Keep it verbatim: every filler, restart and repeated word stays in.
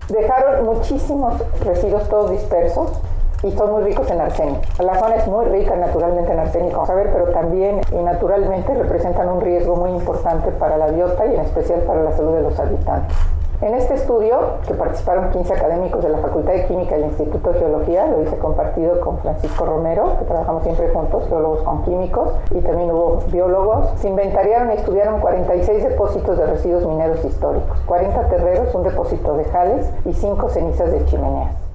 Dejaron muchísimos residuos todos dispersos y son muy ricos en arsénico. La zona es muy rica naturalmente en arsénico, vamos a ver, pero también y naturalmente representan un riesgo muy importante para la biota y en especial para la salud de los habitantes. En este estudio, que participaron quince académicos de la Facultad de Química y el Instituto de Geología, lo hice compartido con Francisco Romero, que trabajamos siempre juntos, geólogos con químicos, y también hubo biólogos. Se inventariaron y estudiaron cuarenta y seis depósitos de residuos mineros históricos, cuarenta terreros, un depósito de jales y cinco cenizas de chimeneas.